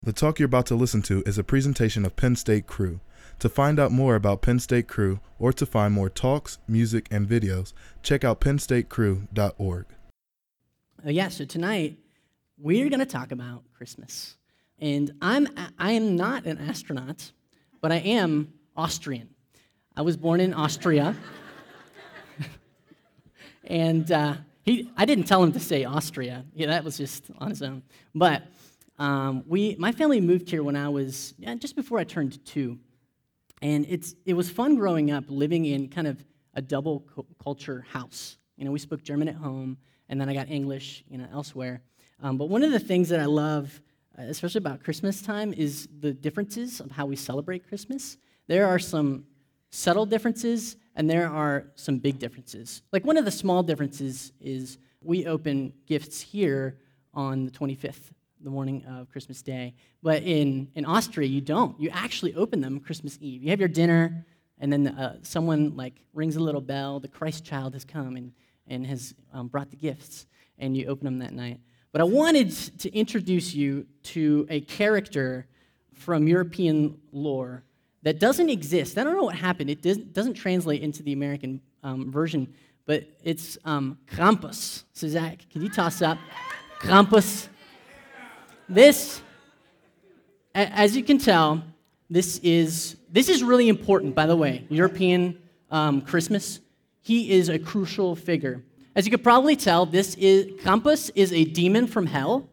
The talk you're about to listen to is a presentation of Penn State Crew. To find out more about Penn State Crew or to find more talks, music, and videos, check out pennstatecrew.org. So tonight we're going to talk about Christmas. And I am not an astronaut, but I am Austrian. I was born in Austria. And I didn't tell him to say Austria. Yeah, that was just on his own. But my family moved here when I was just before I turned 2. And it was fun growing up living in kind of a double culture house. You know, we spoke German at home, and then I got English, elsewhere. But one of the things that I love, especially about Christmas time, is the differences of how we celebrate Christmas. There are some subtle differences, and there are some big differences. Like one of the small differences is we open gifts here on the 25th, the morning of Christmas Day. But in Austria, you don't. You actually open them Christmas Eve. You have your dinner, and then someone rings a little bell. The Christ child has come and has brought the gifts, and you open them that night. But I wanted to introduce you to a character from European lore that doesn't exist. I don't know what happened. It doesn't translate into the American version, but it's Krampus. So Zach, can you toss up Krampus? This, as you can tell, this is really important, by the way. European Christmas. He is a crucial figure. As you could probably tell, Krampus is a demon from hell.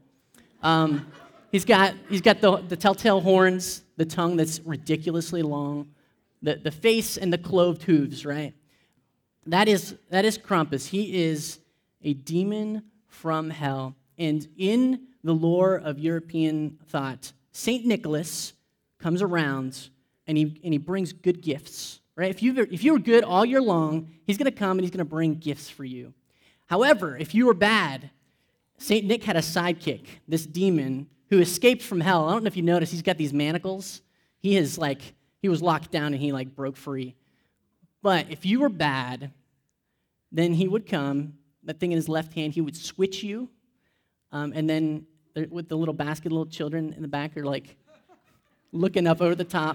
He's got the telltale horns, the tongue that's ridiculously long, the face and the cloved hooves, right? That is Krampus. He is a demon from hell. And in the lore of European thought, Saint Nicholas comes around and he brings good gifts, right? If you were good all year long, he's going to come and he's going to bring gifts for you. However, if you were bad, Saint Nick had a sidekick, this demon who escaped from hell. I don't know if you noticed, he's got these manacles. He was locked down and he broke free. But if you were bad, then he would come, that thing in his left hand, he would switch you. And then with the little basket, little children in the back are looking up over the top.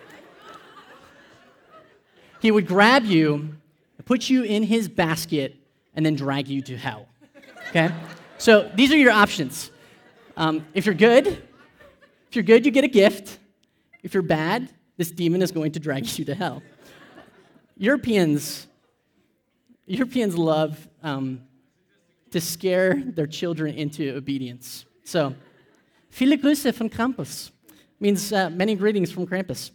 He would grab you, put you in his basket, and then drag you to hell. Okay? So these are your options. If you're good, you get a gift. If you're bad, this demon is going to drag you to hell. Europeans love to scare their children into obedience. So, viele Grüße von Krampus means many greetings from Krampus.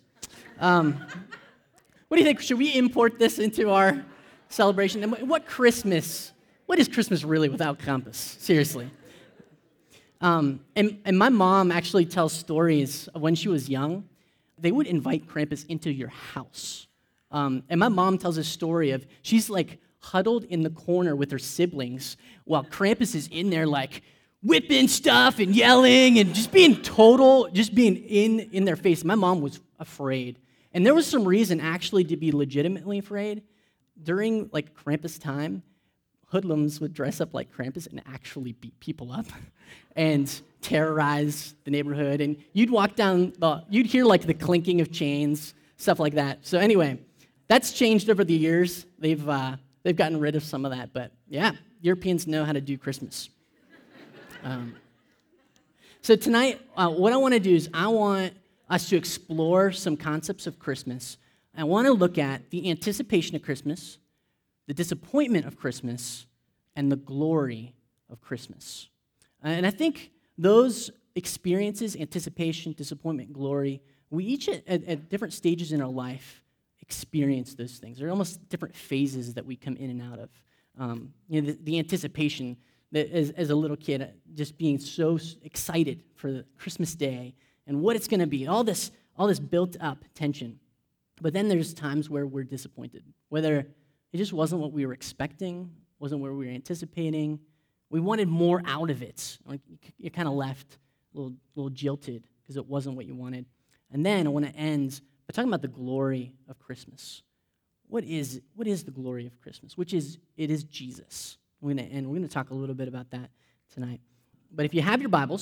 What do you think? Should we import this into our celebration? And what is Christmas really without Krampus? Seriously. And my mom actually tells stories of when she was young. They would invite Krampus into your house. And my mom tells a story of she's huddled in the corner with her siblings while Krampus is in there whipping stuff and yelling and just being in their face. My mom was afraid. And there was some reason actually to be legitimately afraid. During Krampus time, hoodlums would dress up like Krampus and actually beat people up and terrorize the neighborhood. And you'd walk down, you'd hear the clinking of chains, stuff like that. So anyway, that's changed over the years. They've gotten rid of some of that, but yeah, Europeans know how to do Christmas. So tonight, what I want to do is I want us to explore some concepts of Christmas. I want to look at the anticipation of Christmas, the disappointment of Christmas, and the glory of Christmas. And I think those experiences, anticipation, disappointment, glory, we each at different stages in our life experience those things. They're almost different phases that we come in and out of. The anticipation that as a little kid, just being so excited for the Christmas day and what it's going to be, all this built up tension. But then there's times where we're disappointed, whether it just wasn't what we were expecting, wasn't what we were anticipating. We wanted more out of it. You're kind of left a little jilted because it wasn't what you wanted. And then I want to end by talking about the glory of Christmas. What is the glory of Christmas? It is Jesus. We're going to talk a little bit about that tonight. But if you have your Bibles,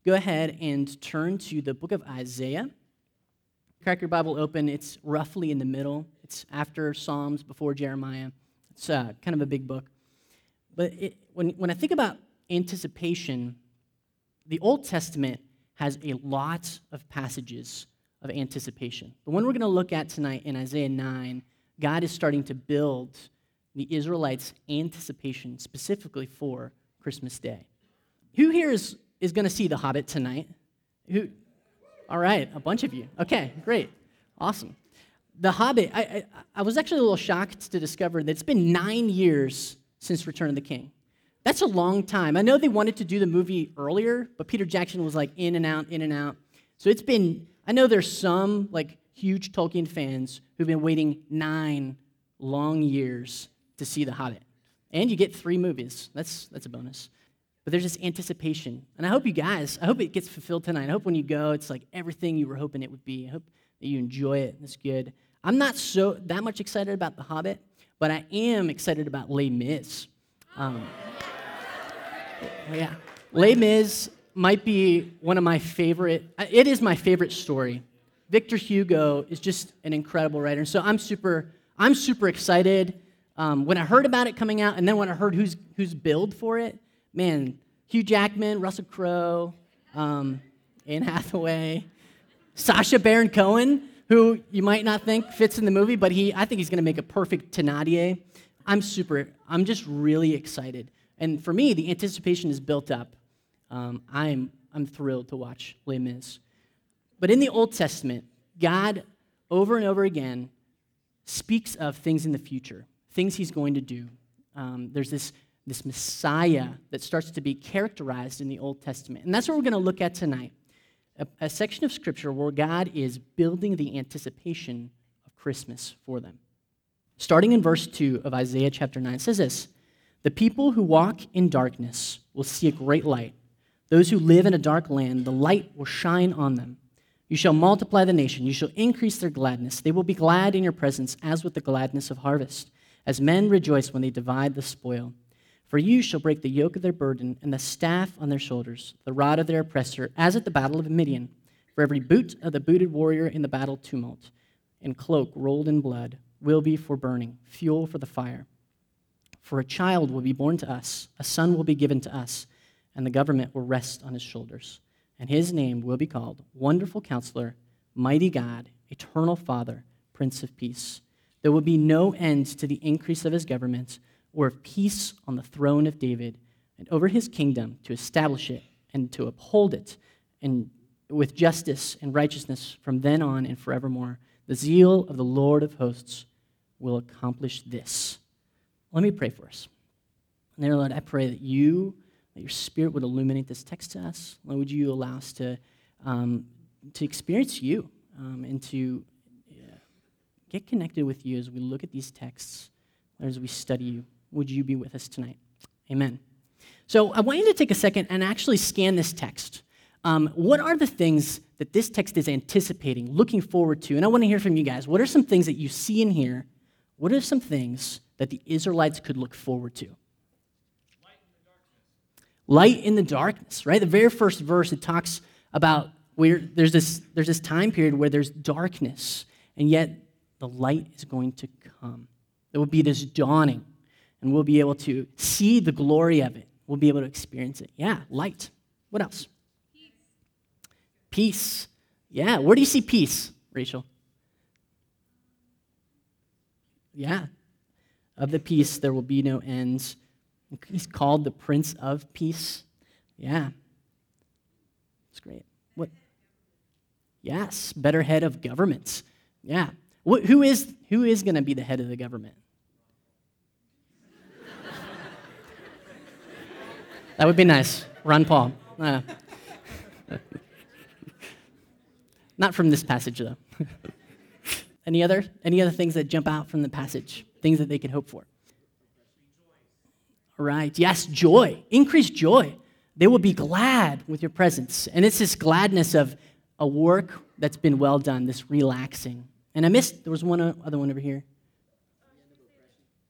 go ahead and turn to the book of Isaiah. Crack your Bible open. It's roughly in the middle. It's after Psalms, before Jeremiah. It's kind of a big book. But when I think about anticipation, the Old Testament has a lot of passages of anticipation. The one we're going to look at tonight in Isaiah 9, God is starting to build the Israelites' anticipation specifically for Christmas Day. Who here is going to see The Hobbit tonight? Who? All right, a bunch of you. Okay, great. Awesome. The Hobbit, I was actually a little shocked to discover that it's been 9 years since Return of the King. That's a long time. I know they wanted to do the movie earlier, but Peter Jackson was like in and out, in and out. So it's been, I know there's some like huge Tolkien fans who've been waiting 9 long years to see The Hobbit. And you get 3 movies. That's a bonus. But there's this anticipation. And I hope it gets fulfilled tonight. I hope when you go, it's like everything you were hoping it would be. I hope that you enjoy it. It's good. I'm not that much excited about The Hobbit, but I am excited about Les Mis. Yeah. Les Mis might be one of my favorite, it is my favorite story. Victor Hugo is just an incredible writer. And so I'm super excited. When I heard about it coming out, and then when I heard who's billed for it, man, Hugh Jackman, Russell Crowe, Anne Hathaway, Sacha Baron Cohen, who you might not think fits in the movie, but I think he's going to make a perfect Thénardier. I'm just really excited. And for me, the anticipation is built up. I'm thrilled to watch Les Mis. But in the Old Testament, God, over and over again, speaks of things in the future, things he's going to do. There's this Messiah that starts to be characterized in the Old Testament. And that's what we're going to look at tonight, a section of Scripture where God is building the anticipation of Christmas for them. Starting in verse 2 of Isaiah chapter 9, it says this: "The people who walk in darkness will see a great light. Those who live in a dark land, the light will shine on them. You shall multiply the nation. You shall increase their gladness. They will be glad in your presence, as with the gladness of harvest, as men rejoice when they divide the spoil. For you shall break the yoke of their burden and the staff on their shoulders, the rod of their oppressor, as at the battle of Midian. For every boot of the booted warrior in the battle tumult, and cloak rolled in blood, will be for burning, fuel for the fire. For a child will be born to us, a son will be given to us, and the government will rest on his shoulders. And his name will be called Wonderful Counselor, Mighty God, Eternal Father, Prince of Peace. There will be no end to the increase of his government, or of peace on the throne of David, and over his kingdom, to establish it and to uphold it, and with justice and righteousness from then on and forevermore. The zeal of the Lord of hosts will accomplish this." Let me pray for us. And dear Lord, I pray that your Spirit would illuminate this text to us. Lord, would you allow us to experience you and to get connected with you as we look at these texts, as we study you. Would you be with us tonight? Amen. So I want you to take a second and actually scan this text. What are the things that this text is anticipating, looking forward to? And I want to hear from you guys. What are some things that you see in here? What are some things that the Israelites could look forward to? Light in the darkness, right? The very first verse, it talks about where there's this time period where there's darkness, and yet the light is going to come. There will be this dawning, and we'll be able to see the glory of it. We'll be able to experience it. Yeah, light. What else? Peace. Yeah, where do you see peace, Rachel? Yeah. Of the peace, there will be no ends. He's called the Prince of Peace. Yeah. It's great. What? Yes, better head of government. Yeah. Who is going to be the head of the government? That would be nice. Ron Paul. Not from this passage, though. Any other things that jump out from the passage? Things that they can hope for? All right. Yes, joy. Increased joy. They will be glad with your presence. And it's this gladness of a work that's been well done, this relaxing. And there was one other one over here.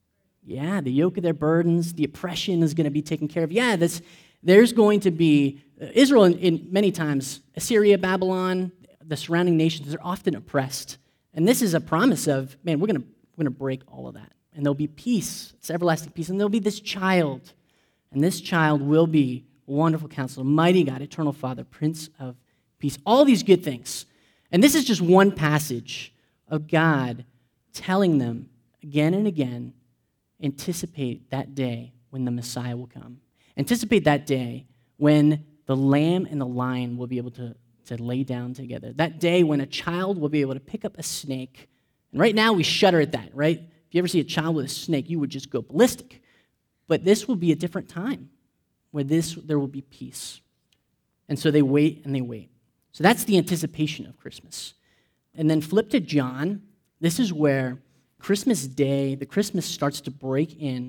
Yeah, the yoke of their burdens, the oppression is going to be taken care of. Yeah, there's going to be Israel, in many times, Assyria, Babylon, the surrounding nations, they're often oppressed. And this is a promise of, man, we're going to break all of that. And there'll be peace. It's everlasting peace. And there'll be this child. And this child will be Wonderful Counselor, Mighty God, Eternal Father, Prince of Peace. All these good things. And this is just one passage of God telling them again and again, anticipate that day when the Messiah will come. Anticipate that day when the lamb and the lion will be able to lay down together. That day when a child will be able to pick up a snake. And right now we shudder at that, right? If you ever see a child with a snake, you would just go ballistic. But this will be a different time where there will be peace. And so they wait and they wait. So that's the anticipation of Christmas. And then flip to John. This is where Christmas Day, the Christmas starts to break in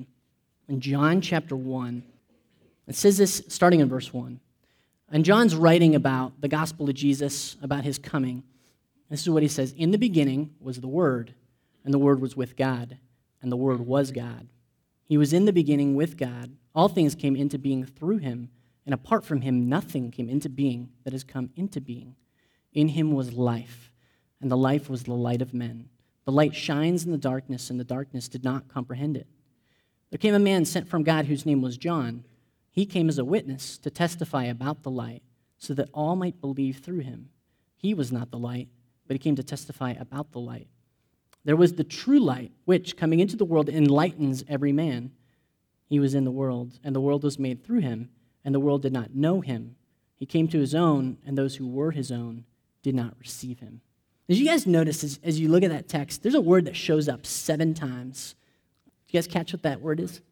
John chapter 1. It says this starting in verse 1. And John's writing about the gospel of Jesus, about his coming. This is what he says. In the beginning was the Word, and the Word was with God, and the Word was God. He was in the beginning with God. All things came into being through him, and apart from him, nothing came into being that has come into being. In him was life, and the life was the light of men. The light shines in the darkness, and the darkness did not comprehend it. There came a man sent from God whose name was John. He came as a witness to testify about the light, so that all might believe through him. He was not the light, but he came to testify about the light. There was the true light, which, coming into the world, enlightens every man. He was in the world, and the world was made through him, and the world did not know him. He came to his own, and those who were his own did not receive him. As you guys notice, as you look at that text, there's a word that shows up 7 times. Do you guys catch what that word is?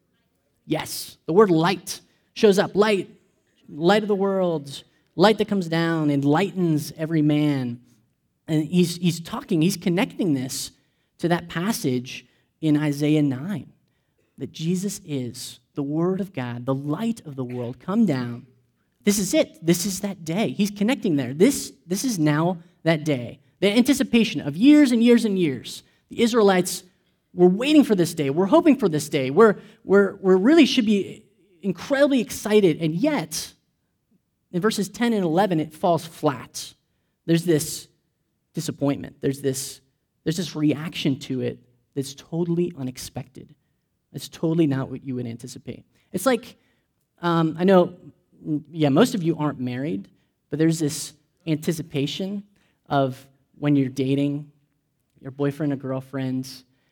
Yes, the word light shows up. Light of the world, light that comes down, enlightens every man. And he's connecting this to that passage in Isaiah 9, that Jesus is the Word of God, the light of the world, come down. This is it. This is that day. He's connecting there. This is now that day. The anticipation of years and years and years. The Israelites were waiting for this day. We're hoping for this day. We're really should be incredibly excited, and yet, in verses 10 and 11, it falls flat. There's this disappointment. There's this reaction to it that's totally unexpected. It's totally not what you would anticipate. It's like, I know, most of you aren't married, but there's this anticipation of when you're dating your boyfriend or girlfriend,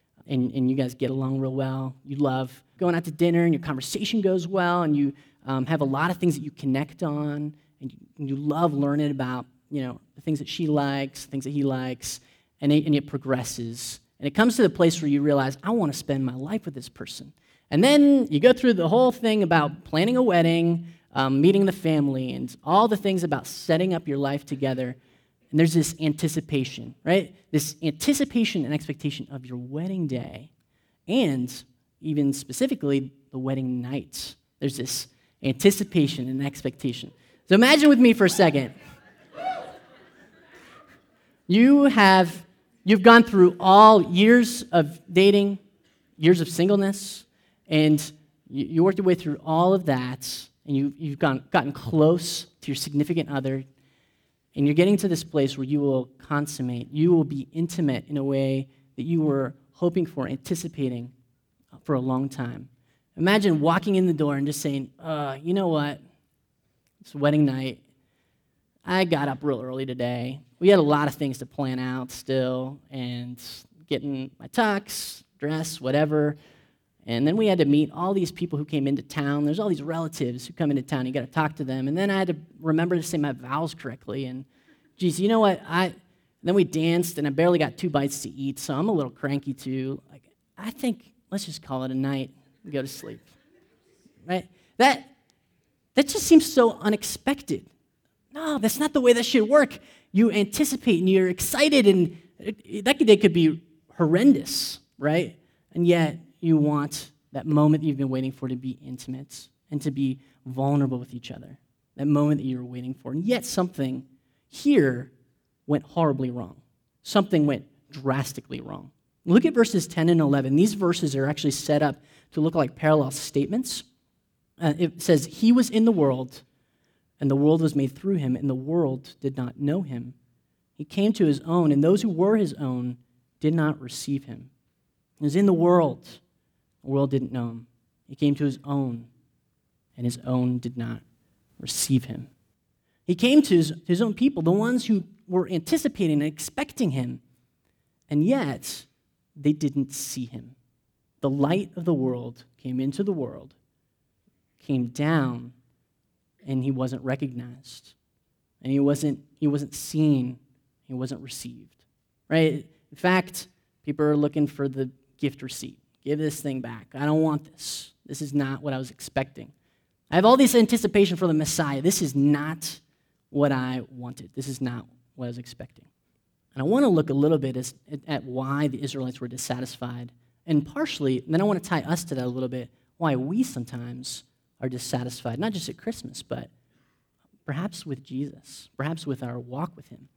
and you guys get along real well. You love going out to dinner, and your conversation goes well, and you have a lot of things that you connect on, and you love learning about, the things that she likes, things that he likes, and it progresses. And it comes to the place where you realize, I want to spend my life with this person. And then you go through the whole thing about planning a wedding, meeting the family, and all the things about setting up your life together. And there's this anticipation, right? This anticipation and expectation of your wedding day, and even specifically the wedding night. There's this anticipation and expectation. So imagine with me for a second. You've gone through all years of dating, years of singleness, and you worked your way through all of that, and you've gotten close to your significant other, and you're getting to this place where you will consummate, you will be intimate in a way that you were hoping for, anticipating for a long time. Imagine walking in the door and just saying, you know what, it's wedding night. I got up real early today. We had a lot of things to plan out still, and getting my tux, dress, whatever. And then we had to meet all these people who came into town. There's all these relatives who come into town. You got to talk to them. And then I had to remember to say my vows correctly. And, geez, you know what? Then we danced, and I barely got 2 bites to eat, so I'm a little cranky too. I think let's just call it a night and go to sleep. Right? That just seems so unexpected. No, that's not the way that should work. You anticipate, and you're excited, and that day could be horrendous, right? And yet, you want that moment that you've been waiting for to be intimate and to be vulnerable with each other, that moment that you were waiting for. And yet something here went horribly wrong. Something went drastically wrong. Look at verses 10 and 11. These verses are actually set up to look like parallel statements. It says, he was in the world, and the world was made through him, and the world did not know him. He came to his own, and those who were his own did not receive him. He was in the world didn't know him. He came to his own, and his own did not receive him. He came to his own people, the ones who were anticipating and expecting him, and yet they didn't see him. The light of the world came into the world, came down, and he wasn't recognized. And he wasn't seen, he wasn't received. Right? In fact, people are looking for the gift receipt. Give this thing back. I don't want this. This is not what I was expecting. I have all this anticipation for the Messiah. This is not what I wanted. This is not what I was expecting. And I want to look a little bit at why the Israelites were dissatisfied. And partially, and then I want to tie us to that a little bit, why we sometimes are dissatisfied, not just at Christmas, but perhaps with Jesus, perhaps with our walk with him.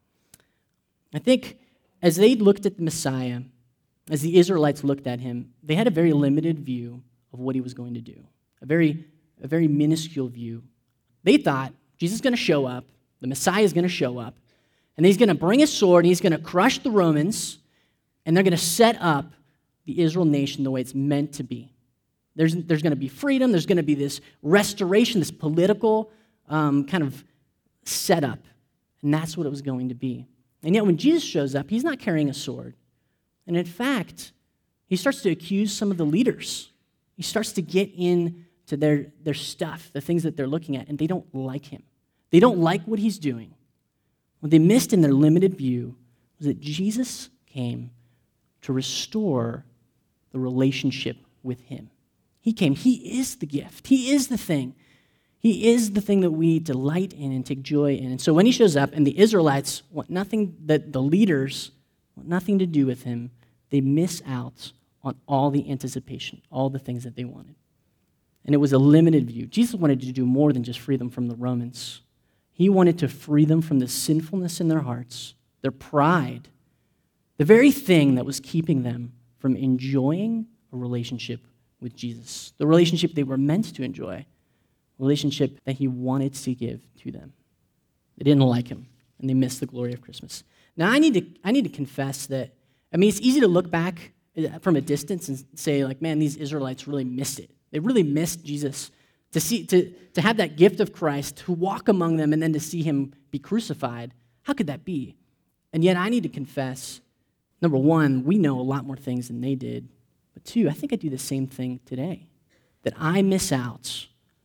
I think as they looked at the Messiah, as the Israelites looked at him, they had a very limited view of what he was going to do, a very minuscule view. They thought Jesus is going to show up, the Messiah is going to show up, and he's going to bring a sword, and he's going to crush the Romans, and they're going to set up the Israel nation the way it's meant to be. There's going to be freedom, there's going to be this restoration, this political kind of setup, and that's what it was going to be. And yet when Jesus shows up, he's not carrying a sword. And in fact, he starts to accuse some of the leaders. He starts to get into their stuff, the things that they're looking at, and they don't like him. They don't like what he's doing. What they missed in their limited view was that Jesus came to restore the relationship with him. He came. He is the gift. He is the thing. He is the thing that we delight in and take joy in. And so when he shows up and the Israelites want nothing, that the leaders want nothing to do with him, they miss out on all the anticipation, all the things that they wanted. And it was a limited view. Jesus wanted to do more than just free them from the Romans. He wanted to free them from the sinfulness in their hearts, their pride, the very thing that was keeping them from enjoying a relationship with Jesus, the relationship they were meant to enjoy, a relationship that he wanted to give to them. They didn't like him, and they missed the glory of Christmas. Now, I need to confess that, it's easy to look back from a distance and say, like, man, these Israelites really missed it. They really missed Jesus. To have that gift of Christ, to walk among them, and then to see him be crucified, how could that be? And yet I need to confess, number one, we know a lot more things than they did. But two, I think I do the same thing today, that I miss out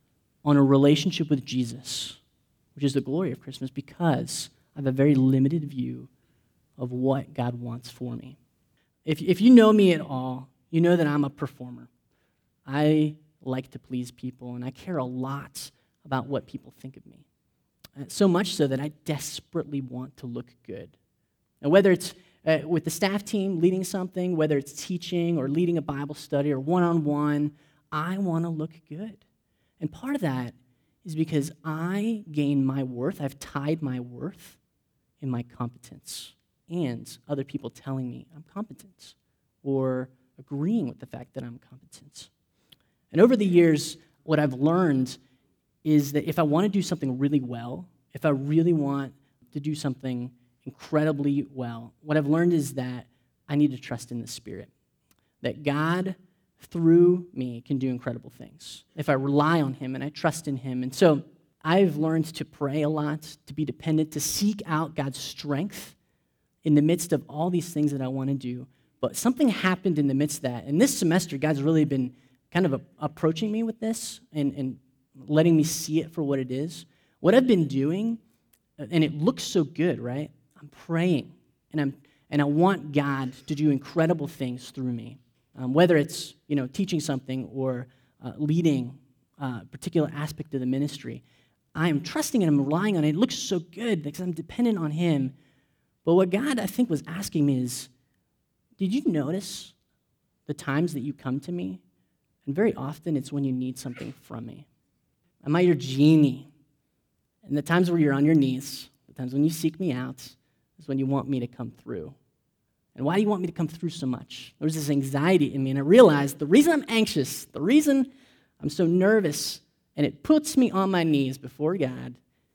on a relationship with Jesus, which is the glory of Christmas, because I have a very limited view of what God wants for me. If you know me at all, you know that I'm a performer. I like to please people, and I care a lot about what people think of me. So much so that I desperately want to look good. And whether it's with the staff team leading something, whether it's teaching or leading a Bible study or one-on-one, I want to look good. And part of that is because I gain my worth, I've tied my worth in my competence and other people telling me I'm competent or agreeing with the fact that I'm competent. And over the years, what I've learned is that if I want to do something really well, if I really want to do something incredibly well, what I've learned is that I need to trust in the Spirit, that God, through me, can do incredible things if I rely on him and I trust in him. And so I've learned to pray a lot, to be dependent, to seek out God's strength in the midst of all these things that I want to do. But something happened in the midst of that. And this semester, God's really been kind of approaching me with this and letting me see it for what it is. What I've been doing, and it looks so good, right? I'm praying, and I want God to do incredible things through me, whether it's teaching something or leading a particular aspect of the ministry. I am trusting and I'm relying on it. It looks so good because I'm dependent on him. But what God, I think, was asking me is, did you notice the times that you come to me? And very often it's when you need something from me. Am I your genie? And the times where you're on your knees, the times when you seek me out, is when you want me to come through. And why do you want me to come through so much? There was this anxiety in me, and I realized the reason I'm anxious, the reason I'm so nervous, and it puts me on my knees before God,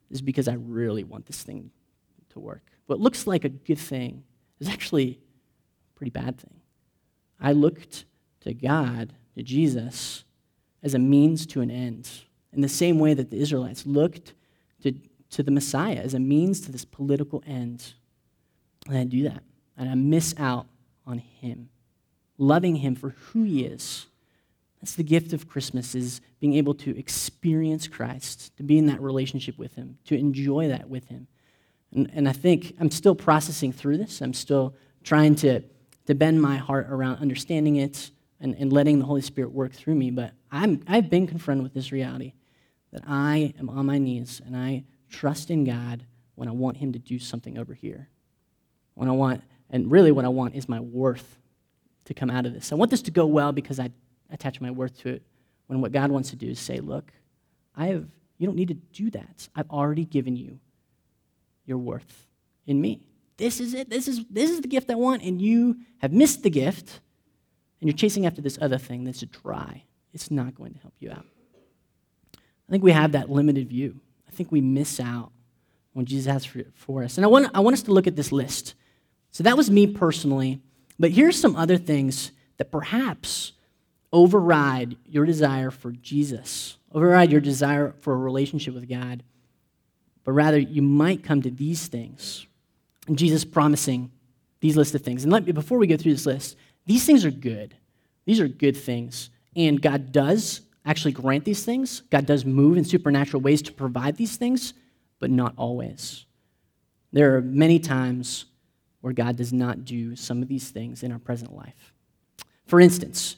is because I really want this thing to work. What looks like a good thing is actually a pretty bad thing. I looked to God, to Jesus, as a means to an end, in the same way that the Israelites looked to the Messiah as a means to this political end. And I do that, and I miss out on him, loving him for who he is. That's the gift of Christmas, is being able to experience Christ, to be in that relationship with him, to enjoy that with him. And I think I'm still processing through this. I'm still trying to bend my heart around understanding it and letting the Holy Spirit work through me. But I've been confronted with this reality that I am on my knees and I trust in God when I want him to do something over here. And really what I want is my worth to come out of this. I want this to go well because I attach my worth to it, when what God wants to do is say, look, you don't need to do that. I've already given you your worth in me. This is it. This is the gift I want, and you have missed the gift, and you're chasing after this other thing that's dry. It's not going to help you out. I think we have that limited view. I think we miss out when Jesus has for us. And I want us to look at this list. So that was me personally, but here's some other things that perhaps override your desire for Jesus, override your desire for a relationship with God, but rather you might come to these things. And Jesus promising these list of things. And before we go through this list, these things are good. These are good things. And God does actually grant these things. God does move in supernatural ways to provide these things, but not always. There are many times where God does not do some of these things in our present life. For instance,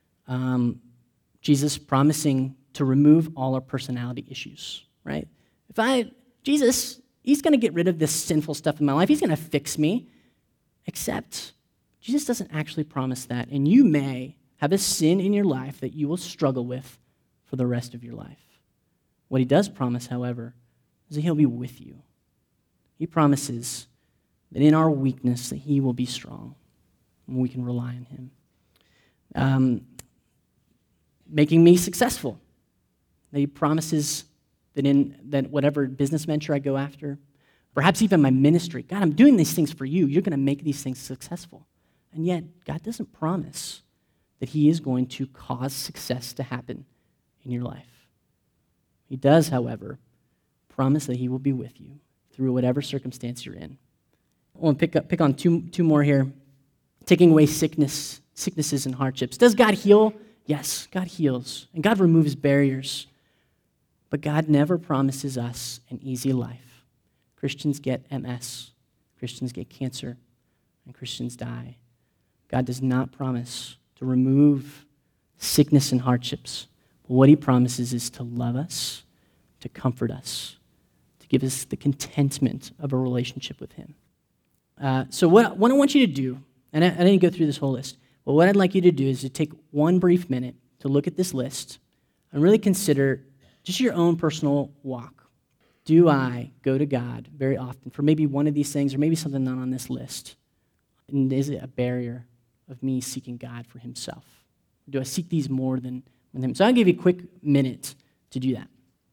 Jesus promising to remove all our personality issues, right? Jesus, he's going to get rid of this sinful stuff in my life. He's going to fix me. Except Jesus doesn't actually promise that. And you may have a sin in your life that you will struggle with for the rest of your life. What he does promise, however, is that he'll be with you. He promises that in our weakness that he will be strong and we can rely on him. Making me successful. That he promises that whatever business venture I go after, perhaps even my ministry, God, I'm doing these things for you. You're going to make these things successful. And yet, God doesn't promise that he is going to cause success to happen in your life. He does, however, promise that he will be with you through whatever circumstance you're in. I want to pick on two more here. Taking away sicknesses and hardships. Does God heal? Yes, God heals. And God removes barriers. But God never promises us an easy life. Christians get MS. Christians get cancer. And Christians die. God does not promise to remove sickness and hardships. But what he promises is to love us, to comfort us, to give us the contentment of a relationship with him. So what I want you to do, and I didn't go through this whole list, but what I'd like you to do is to take one brief minute to look at this list and really consider just your own personal walk. Do I go to God very often for maybe one of these things or maybe something not on this list? And is it a barrier of me seeking God for himself? Or do I seek these more than him? So I'll give you a quick minute to do that.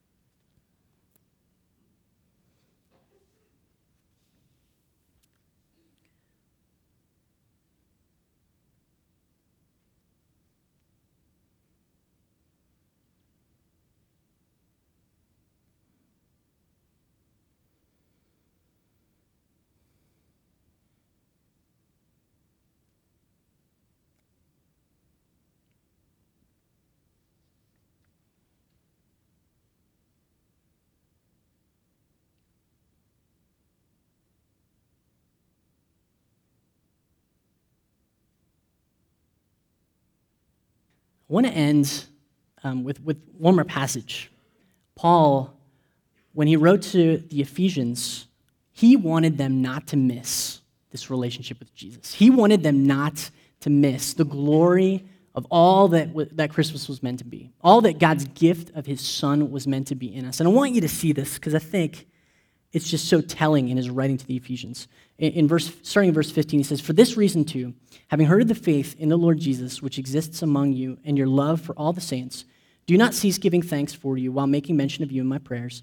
I want to end with one more passage. Paul, when he wrote to the Ephesians, he wanted them not to miss this relationship with Jesus. He wanted them not to miss the glory of all that Christmas was meant to be, all that God's gift of his Son was meant to be in us. And I want you to see this because I think it's just so telling in his writing to the Ephesians. Starting in verse 15, he says, "For this reason too, having heard of the faith in the Lord Jesus which exists among you and your love for all the saints, do not cease giving thanks for you while making mention of you in my prayers,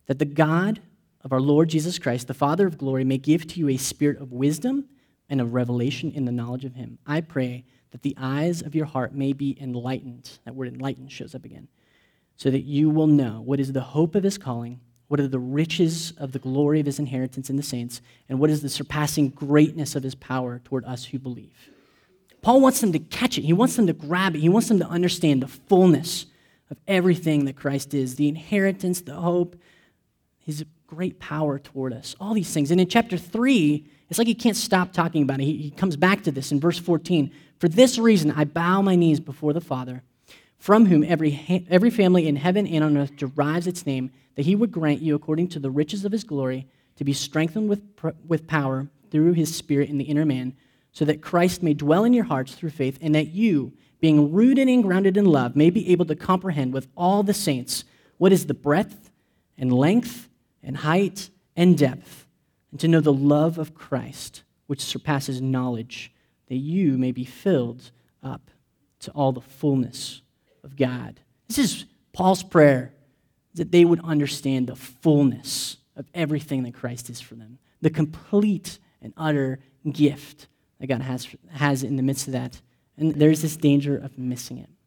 that the God of our Lord Jesus Christ, the Father of glory, may give to you a spirit of wisdom and of revelation in the knowledge of him. I pray that the eyes of your heart may be enlightened. That word enlightened shows up again. So that you will know what is the hope of his calling, what are the riches of the glory of his inheritance in the saints, and what is the surpassing greatness of his power toward us who believe. Paul wants them to catch it. He wants them to grab it. He wants them to understand the fullness of everything that Christ is, the inheritance, the hope, his great power toward us, all these things. And in chapter 3, it's like he can't stop talking about it. He comes back to this in verse 14. For this reason, I bow my knees before the Father, from whom every family in heaven and on earth derives its name, that he would grant you, according to the riches of his glory, to be strengthened with power through his Spirit in the inner man, so that Christ may dwell in your hearts through faith, and that you, being rooted and grounded in love, may be able to comprehend with all the saints what is the breadth and length and height and depth, and to know the love of Christ, which surpasses knowledge, that you may be filled up to all the fullness of God. This is Paul's prayer, that they would understand the fullness of everything that Christ is for them, the complete and utter gift that God has in the midst of that. And there's this danger of missing it.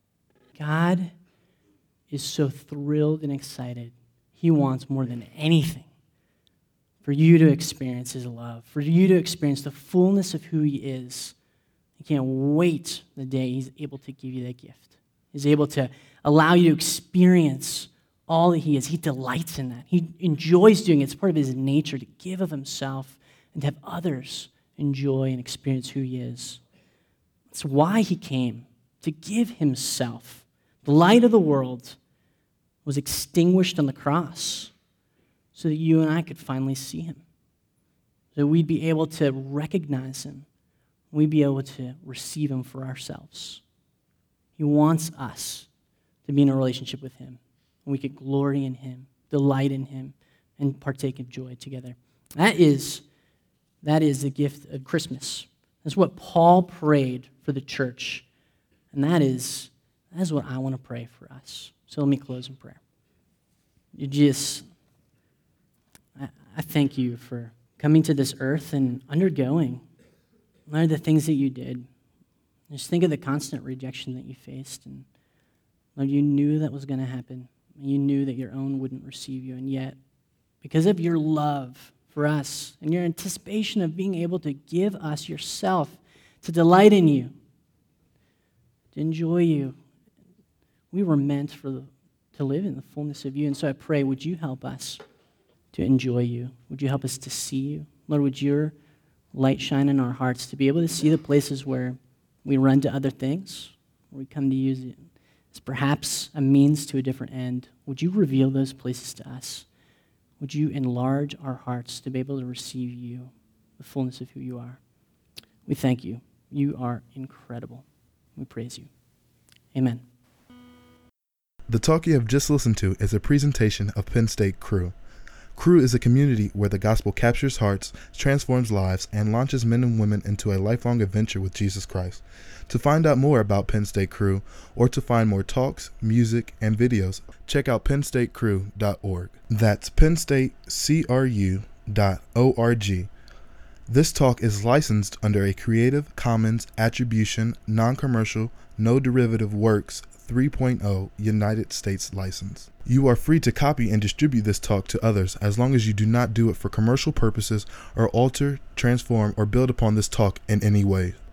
God is so thrilled and excited. He wants more than anything for you to experience his love, for you to experience the fullness of who he is. He can't wait the day he's able to give you that gift. He's able to allow you to experience all that he is. He delights in that. He enjoys doing it. It's part of his nature to give of himself and to have others enjoy and experience who he is. That's why he came, to give himself. The light of the world was extinguished on the cross so that you and I could finally see him, so that we'd be able to recognize him, we'd be able to receive him for ourselves. He wants us to be in a relationship with him, and we could glory in him, delight in him, and partake of joy together. That is the gift of Christmas. That's what Paul prayed for the church, and that is what I want to pray for us. So let me close in prayer. I thank you for coming to this earth and undergoing all the things that you did. Just think of the constant rejection that you faced, and Lord, you knew that was going to happen. You knew that your own wouldn't receive you, and yet, because of your love for us and your anticipation of being able to give us yourself, to delight in you, to enjoy you, we were meant to live in the fullness of you. And so I pray, would you help us to enjoy you? Would you help us to see you? Lord, would your light shine in our hearts to be able to see the places where we run to other things, where we come to use it as perhaps a means to a different end. Would you reveal those places to us? Would you enlarge our hearts to be able to receive you, the fullness of who you are? We thank you. You are incredible. We praise you. Amen. The talk you have just listened to is a presentation of Penn State Crew. Crew is a community where the gospel captures hearts, transforms lives, and launches men and women into a lifelong adventure with Jesus Christ. To find out more about Penn State Crew, or to find more talks, music, and videos, check out pennstatecrew.org. That's pennstatecrew.org. This talk is licensed under a Creative Commons Attribution, Non-Commercial, No Derivative Works 3.0 United States license. You are free to copy and distribute this talk to others as long as you do not do it for commercial purposes or alter, transform, or build upon this talk in any way.